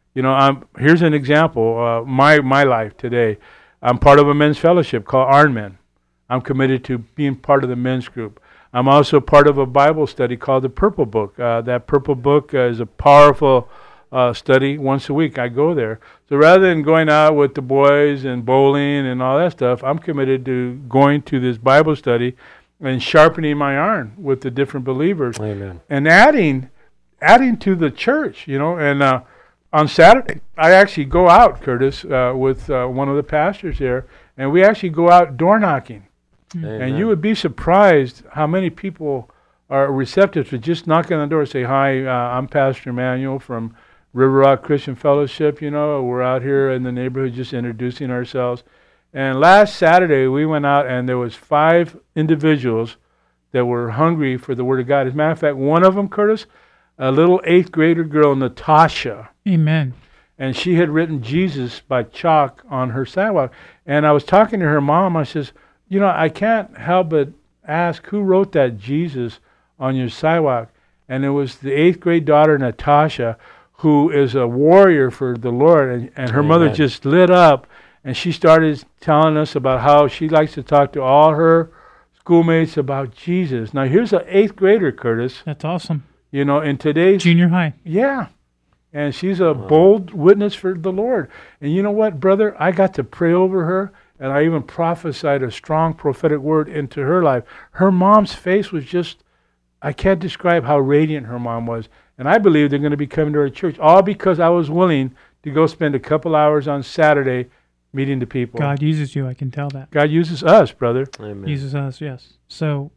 Here's an example. My life today. I'm part of a men's fellowship called Ironman. I'm committed to being part of the men's group. I'm also part of a Bible study called the Purple Book. That Purple Book is a powerful study once a week. I go there. So rather than going out with the boys and bowling and all that stuff, I'm committed to going to this Bible study and sharpening my iron with the different believers. Amen. And adding to the church, and on Saturday, I actually go out, Curtis, with one of the pastors there, and we actually go out door knocking. Amen. And you would be surprised how many people are receptive to just knocking on the door and say, hi, I'm Pastor Emmanuel from River Rock Christian Fellowship. We're out here in the neighborhood just introducing ourselves. And last Saturday, we went out, and there was 5 individuals that were hungry for the Word of God. As a matter of fact, one of them, Curtis, a little 8th grader girl, Natasha. Amen. And she had written Jesus by chalk on her sidewalk. And I was talking to her mom. I says, I can't help but ask who wrote that Jesus on your sidewalk. And it was the 8th grade daughter, Natasha, who is a warrior for the Lord. And her mother just lit up. And she started telling us about how she likes to talk to all her schoolmates about Jesus. Now, here's an 8th grader, Curtis. That's awesome. In today's junior high. Yeah. And she's a bold witness for the Lord. And you know what, brother? I got to pray over her, and I even prophesied a strong prophetic word into her life. Her mom's face was just, I can't describe how radiant her mom was. And I believe they're going to be coming to our church, all because I was willing to go spend a couple hours on Saturday meeting the people. God uses you, I can tell that. God uses us, brother. Amen. Uses us, yes. So,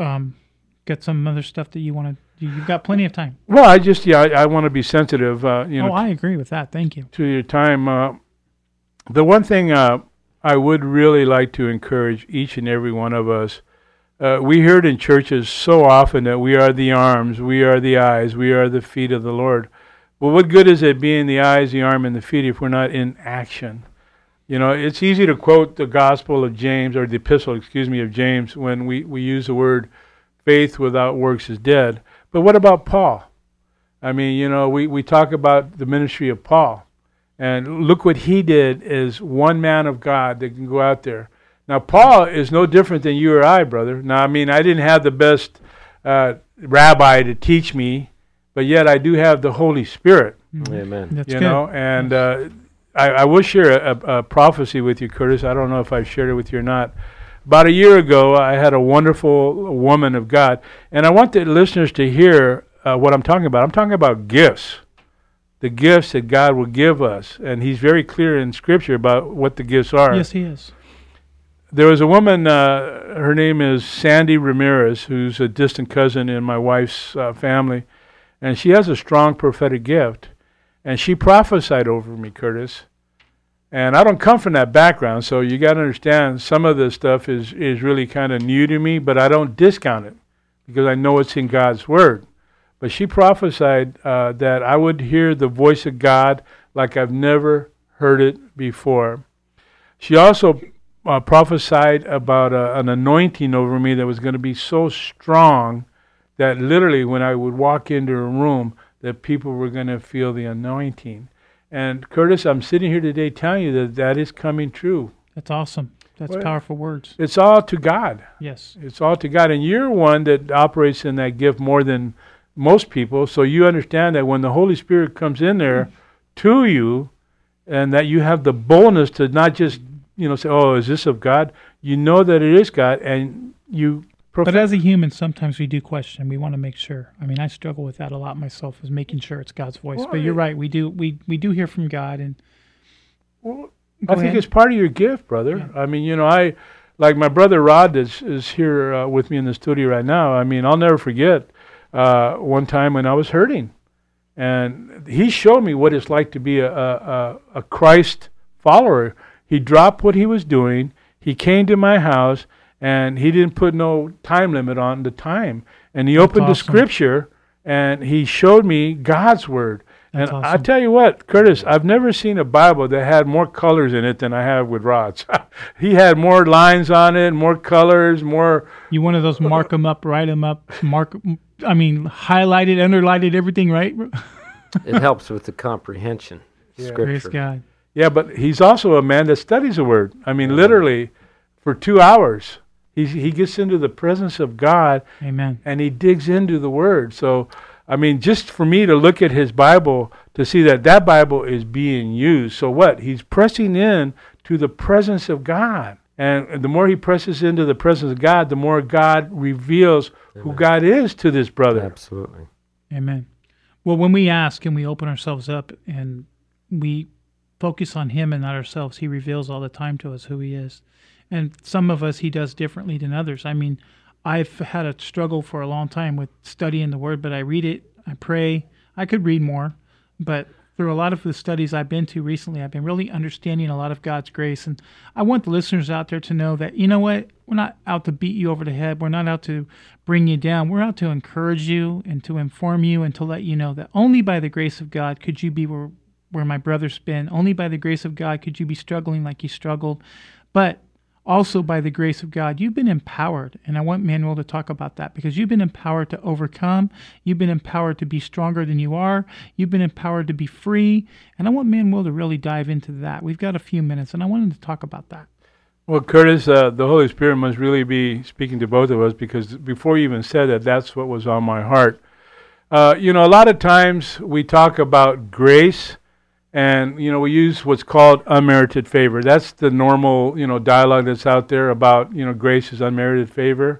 got some other stuff that you want to. You've got plenty of time. Well, I want to be sensitive. I agree with that. Thank you. To your time. The one thing I would really like to encourage each and every one of us. We hear it in churches so often that we are the arms, we are the eyes, we are the feet of the Lord. Well, what good is it being the eyes, the arm, and the feet if we're not in action? It's easy to quote the Gospel of James, or the Epistle, of James, when we use the word faith without works is dead. But what about Paul? I mean, we talk about the ministry of Paul. And look what he did as one man of God that can go out there. Now, Paul is no different than you or I, brother. Now, I mean, I didn't have the best rabbi to teach me, but yet I do have the Holy Spirit. Amen. That's good. And I will share a prophecy with you, Curtis. I don't know if I've shared it with you or not. About a year ago, I had a wonderful woman of God, and I want the listeners to hear what I'm talking about. I'm talking about gifts, the gifts that God will give us, and He's very clear in Scripture about what the gifts are. Yes, He is. There was a woman, her name is Sandy Ramirez, who's a distant cousin in my wife's family, and she has a strong prophetic gift. And she prophesied over me, Curtis. And I don't come from that background, so you got to understand some of this stuff is really kind of new to me, but I don't discount it because I know it's in God's Word. But she prophesied that I would hear the voice of God like I've never heard it before. She also prophesied about an anointing over me that was going to be so strong that literally when I would walk into a room, that people were going to feel the anointing. And Curtis, I'm sitting here today telling you that that is coming true. That's awesome. That's powerful words. It's all to God. Yes. It's all to God. And you're one that operates in that gift more than most people. So you understand that when the Holy Spirit comes in there to you, and that you have the boldness to not just, say, oh, is this of God? You know that it is God, and you... But as a human, sometimes we do question. We want to make sure. I mean, I struggle with that a lot myself, is making sure it's God's voice. Well, but you're right. We do hear from God. And I think it's part of your gift, brother. Yeah. I mean, I like my brother Rod is here with me in the studio right now. I mean, I'll never forget one time when I was hurting, and he showed me what it's like to be a Christ follower. He dropped what he was doing. He came to my house. And he didn't put no time limit on the time. And he opened the Scripture, and he showed me God's Word. That's and I tell you what, Curtis, I've never seen a Bible that had more colors in it than I have with Rod's. He had more lines on it, more colors, more... You one of those mark them up, write them up, highlighted, underlined, everything, right? It helps with the comprehension. Yeah. Scripture. Praise God. Yeah, but he's also a man that studies the Word. I mean, literally, for 2 hours... He gets into the presence of God. Amen. And he digs into the Word. So, I mean, just for me to look at his Bible, to see that Bible is being used. So what? He's pressing in to the presence of God. And the more he presses into the presence of God, the more God reveals who God is to this brother. Absolutely. Amen. Well, when we ask and we open ourselves up and we focus on him and not ourselves, he reveals all the time to us who he is. And some of us he does differently than others. I mean, I've had a struggle for a long time with studying the Word, but I read it, I pray. I could read more, but through a lot of the studies I've been to recently, I've been really understanding a lot of God's grace. And I want the listeners out there to know that, you know what, we're not out to beat you over the head. We're not out to bring you down. We're out to encourage you and to inform you and to let you know that only by the grace of God could you be where my brother's been. Only by the grace of God could you be struggling like he struggled. But also, by the grace of God, you've been empowered, and I want Manuel to talk about that, because you've been empowered to overcome, you've been empowered to be stronger than you are, you've been empowered to be free, and I want Manuel to really dive into that. We've got a few minutes, and I want him to talk about that. Well, Curtis, the Holy Spirit must really be speaking to both of us, because before you even said that, that's what was on my heart. A lot of times we talk about grace, and, we use what's called unmerited favor. That's the normal, dialogue that's out there about, grace is unmerited favor.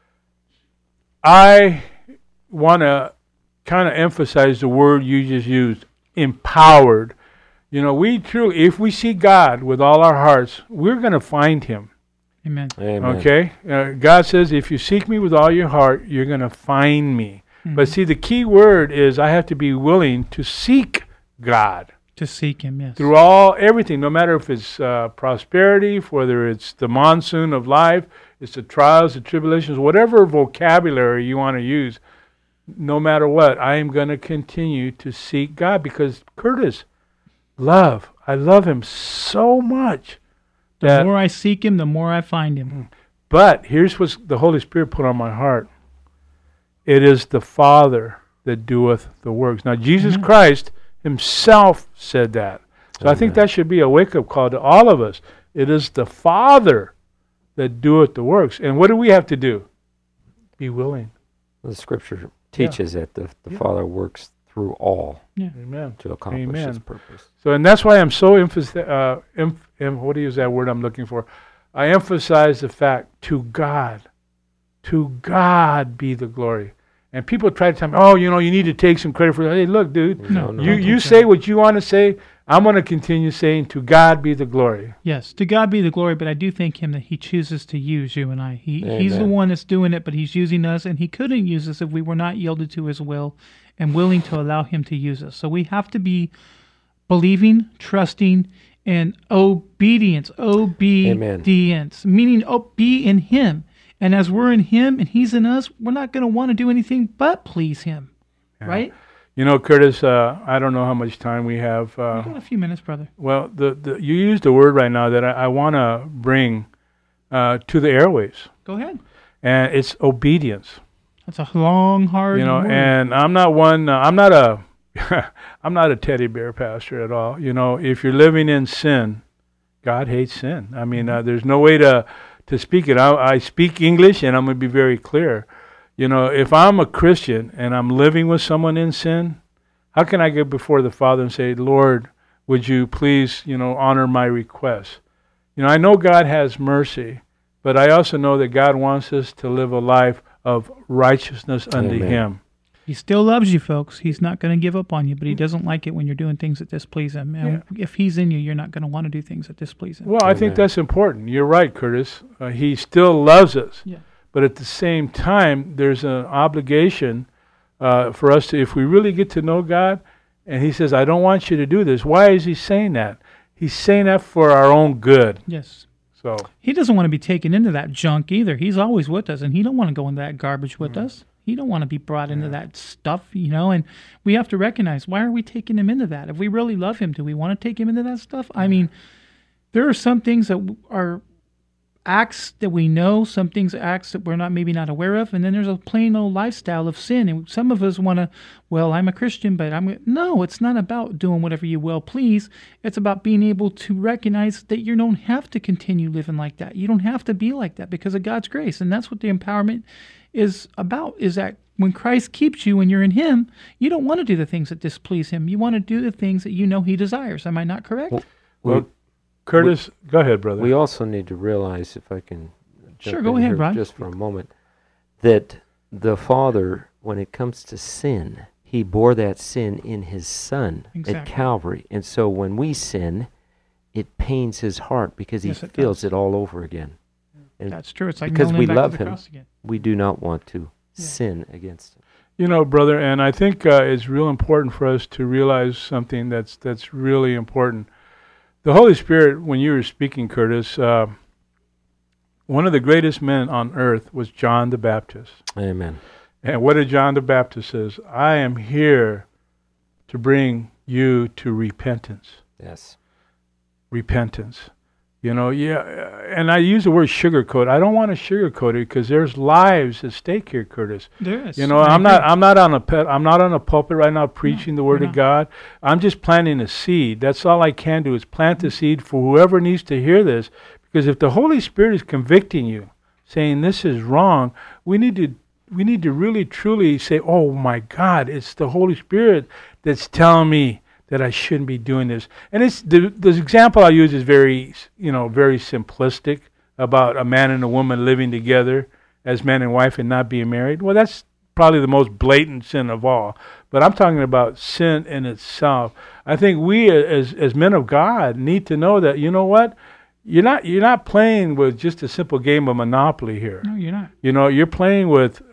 I want to kind of emphasize the word you just used, empowered. We truly, if we see God with all our hearts, we're going to find him. Amen. Amen. Okay? God says, if you seek me with all your heart, you're going to find me. Mm-hmm. But see, the key word is I have to be willing to seek God. To seek him, yes. Through everything, no matter if it's prosperity, whether it's the monsoon of life, it's the trials, the tribulations, whatever vocabulary you want to use, no matter what, I am going to continue to seek God, because, Curtis, I love him so much. The more I seek him, the more I find him. But here's what the Holy Spirit put on my heart. It is the Father that doeth the works. Now, Jesus Christ himself said that. So I think that should be a wake-up call to all of us. It is the Father that doeth the works. And what do we have to do? Be willing. The Scripture teaches that the Father works through all Amen. To accomplish his purpose. So, and that's why I'm so what is that word I'm looking for? I emphasize the fact, to God be the glory. And people try to tell me, you need to take some credit for that. Hey, look, dude, you say what you want to say. I'm going to continue saying, to God be the glory. Yes, to God be the glory, but I do thank him that he chooses to use you and I. He's the one that's doing it, but he's using us, and he couldn't use us if we were not yielded to his will and willing to allow him to use us. So we have to be believing, trusting, and obedience. Obedience, meaning be in him. And as we're in him and he's in us, we're not going to want to do anything but please him, right? You know, Curtis, I don't know how much time we have. We've got a few minutes, brother. Well, you used a word right now that I want to bring to the airwaves. Go ahead. And it's obedience. That's a long, hard word. And I'm not one, I'm not a teddy bear pastor at all. You know, if you're living in sin, God hates sin. I mean, there's no way to speak it. I speak English, and I'm going to be very clear. You know, if I'm a Christian and I'm living with someone in sin, how can I go before the Father and say, Lord, would you please, honor my request? I know God has mercy, but I also know that God wants us to live a life of righteousness unto him. He still loves you, folks. He's not going to give up on you, but he doesn't like it when you're doing things that displease him. And if he's in you, you're not going to want to do things that displease him. Well, I think that's important. You're right, Curtis. He still loves us. Yeah. But at the same time, there's an obligation for us to, if we really get to know God, and he says, I don't want you to do this. Why is he saying that? He's saying that for our own good. Yes. So he doesn't want to be taken into that junk either. He's always with us, and he don't want to go into that garbage with us. He don't want to be brought into that stuff, and we have to recognize, why are we taking him into that? If we really love him, do we want to take him into that stuff? I mean, there are some things that are acts that we know, some things, acts that we're maybe not aware of, and then there's a plain old lifestyle of sin. And some of us want to, I'm a Christian, but no, it's not about doing whatever you will please. It's about being able to recognize that you don't have to continue living like that. You don't have to be like that because of God's grace. And that's what the empowerment is about, is that when Christ keeps you and you're in him, you don't want to do the things that displease him. You want to do the things that you know he desires. Am I not correct? Well, Curtis, go ahead, brother. We also need to realize, if I can jump go in ahead, here Ron. just for a moment, that the Father, when it comes to sin, he bore that sin in his Son at Calvary. And so when we sin, it pains his heart because he feels it all over again. And that's true. It's like because we love him, again. we do not want to sin against him. Brother, and I think it's real important for us to realize something that's really important. The Holy Spirit, when you were speaking, Curtis, one of the greatest men on earth was John the Baptist. Amen. And what did John the Baptist says? I am here to bring you to repentance. Yes. Repentance. And I use the word sugarcoat. I don't want to sugarcoat it because there's lives at stake here, Curtis. There is. I'm not on a pulpit right now preaching the word of God. I'm just planting a seed. That's all I can do is plant the seed for whoever needs to hear this. Because if the Holy Spirit is convicting you, saying this is wrong, we need to really truly say, oh my God, it's the Holy Spirit that's telling me that I shouldn't be doing this. And it's the example I use is very simplistic, about a man and a woman living together as man and wife and not being married. Well, that's probably the most blatant sin of all. But I'm talking about sin in itself. I think we as men of God need to know that, you're not playing with just a simple game of Monopoly here. No, you're not. You're playing with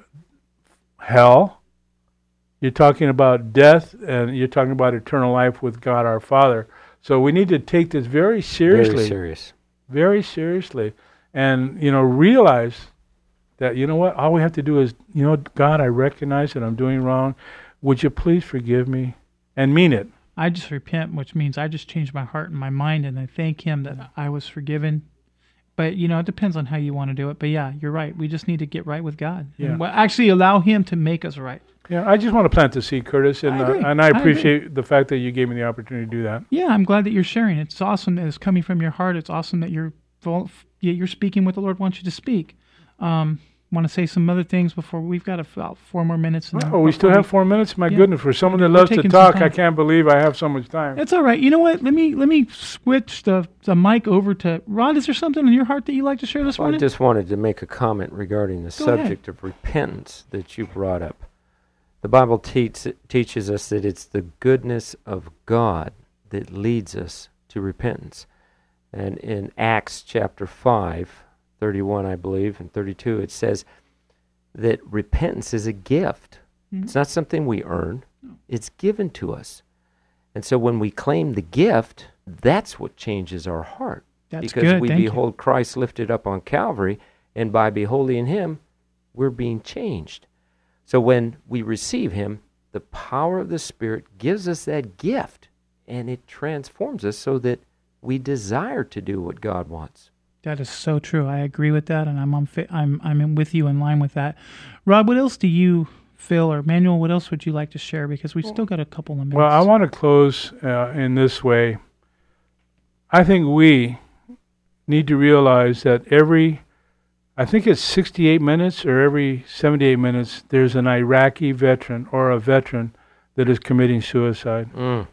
hell. You're talking about death, and you're talking about eternal life with God our Father. So we need to take this very seriously. Very serious. Very seriously. And, realize that, all we have to do is, God, I recognize that I'm doing wrong. Would you please forgive me? And mean it. I just repent, which means I just changed my heart and my mind, and I thank him that I was forgiven. But, it depends on how you want to do it. But, yeah, you're right. We just need to get right with God. Yeah. And actually allow him to make us right. Yeah, I just want to plant the seed, Curtis, and I appreciate the fact that you gave me the opportunity to do that. Yeah, I'm glad that you're sharing. It's awesome that it's coming from your heart. It's awesome that you're speaking what the Lord wants you to speak. Want to say some other things before we've got about 4 more minutes? We still have 4 minutes? My goodness, for someone that loves to talk, I can't believe I have so much time. It's all right. You know what? Let me switch the mic over to Rod. Is there something in your heart that you'd like to share this morning? I just wanted to make a comment regarding the subject of repentance that you brought up. The Bible teaches us that it's the goodness of God that leads us to repentance. And in Acts chapter 5, 31, I believe, and 32, it says that repentance is a gift Mm-hmm. It's not something we earn. It's given to us. And so when we claim the gift, that's what changes our heart. That's because good. we Thank behold Christ lifted up on Calvary, and by beholding him, we're being changed. So when we receive him, the power of the Spirit gives us that gift, and it transforms us so that we desire to do what God wants. That is so true. I agree with that, and I'm with you in line with that. Rob, what else do you feel, or Manuel, what else would you like to share? Because we've still got a couple of minutes. Well, I want to close in this way. I think we need to realize that I think it's 68 minutes or every 78 minutes, there's an Iraqi veteran or a veteran that is committing suicide.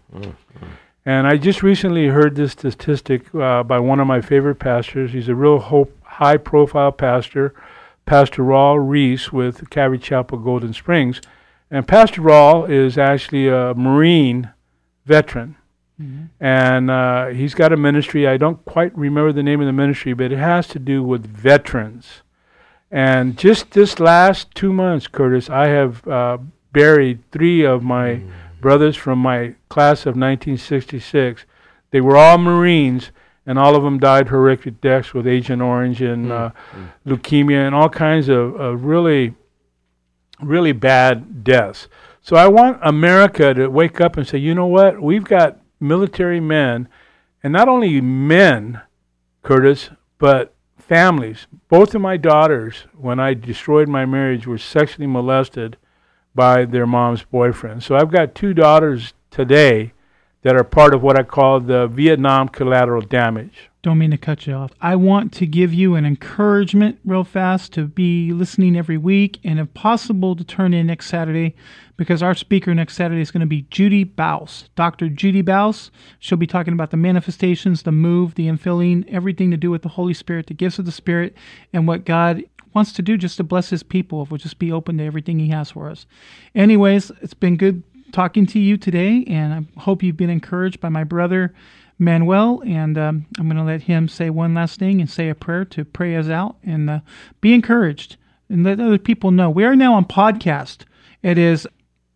And I just recently heard this statistic by one of my favorite pastors. He's a real high-profile pastor, Pastor Raul Reese with Calvary Chapel, Golden Springs. And Pastor Raul is actually a Marine veteran. Mm-hmm. And he's got a ministry. I don't quite remember the name of the ministry, but it has to do with veterans. And just this last 2 months, Curtis, I have buried 3 of my brothers from my class of 1966. They were all Marines, and all of them died horrific deaths with Agent Orange and leukemia and all kinds of really, really bad deaths. So I want America to wake up and say, you know what? We've got military men, and not only men, Curtis, but families. Both of my daughters, when I destroyed my marriage, were sexually molested by their mom's boyfriend. So I've got 2 daughters today that are part of what I call the Vietnam collateral damage. Don't mean to cut you off. I want to give you an encouragement real fast to be listening every week, and if possible to turn in next Saturday, because our speaker next Saturday is going to be Judy Baus, Dr. Judy Baus. She'll be talking about the manifestations, the move, the infilling, everything to do with the Holy Spirit, the gifts of the Spirit, and what God wants to do just to bless his people if we'll just be open to everything he has for us. Anyways, it's been good talking to you today, and I hope you've been encouraged by my brother Manuel, and I'm going to let him say one last thing and say a prayer to pray us out, and be encouraged and let other people know. We are now on podcast. It is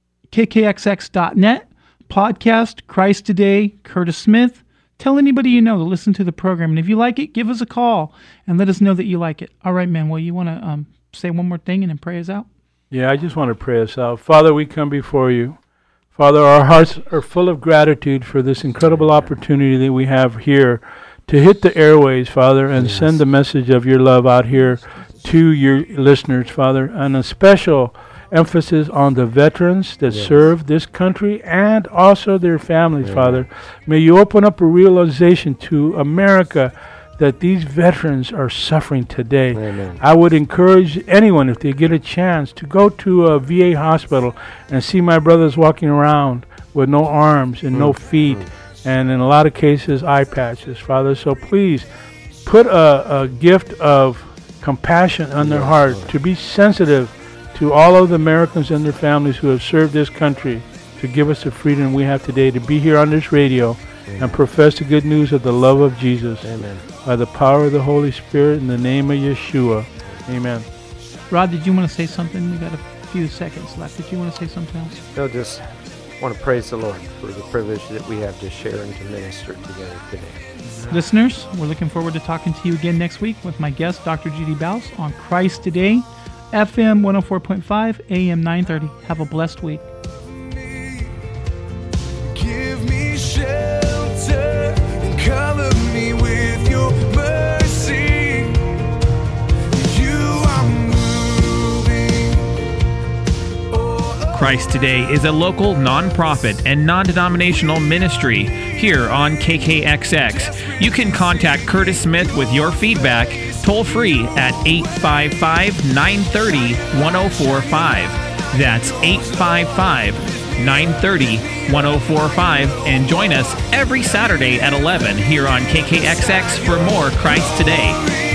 kkxx.net, podcast, Christ Today, Curtis Smith. Tell anybody you know to listen to the program, and if you like it, give us a call and let us know that you like it. All right, Manuel, you want to say one more thing and then pray us out? Yeah, I just want to pray us out. Father, we come before you. Father, our hearts are full of gratitude for this incredible opportunity that we have here to hit the airways, Father, and send the message of your love out here to your listeners, Father, and a special emphasis on the veterans that serve this country and also their families, Father. May you open up a realization to America that these veterans are suffering today. Amen. I would encourage anyone, if they get a chance, to go to a VA hospital and see my brothers walking around with no arms and no feet, and in a lot of cases, eye patches, Father. So please, put a gift of compassion on their heart to be sensitive to all of the Americans and their families who have served this country to give us the freedom we have today to be here on this radio and profess the good news of the love of Jesus. Amen. By the power of the Holy Spirit, in the name of Yeshua. Amen. Rod, did you want to say something? We got a few seconds left. Did you want to say something else? No, just want to praise the Lord for the privilege that we have to share and to minister together today. Listeners, we're looking forward to talking to you again next week with my guest, Dr. Judy Baus, on Christ Today, FM 104.5, AM 930. Have a blessed week. Give me shelter and cover me with your mercy. You are moving. Christ Today is a local nonprofit and non-denominational ministry here on KKXX. You can contact Curtis Smith with your feedback toll free at 855-930-1045. That's 855-930-1045, and join us every Saturday at 11 here on KKXX for more Christ Today.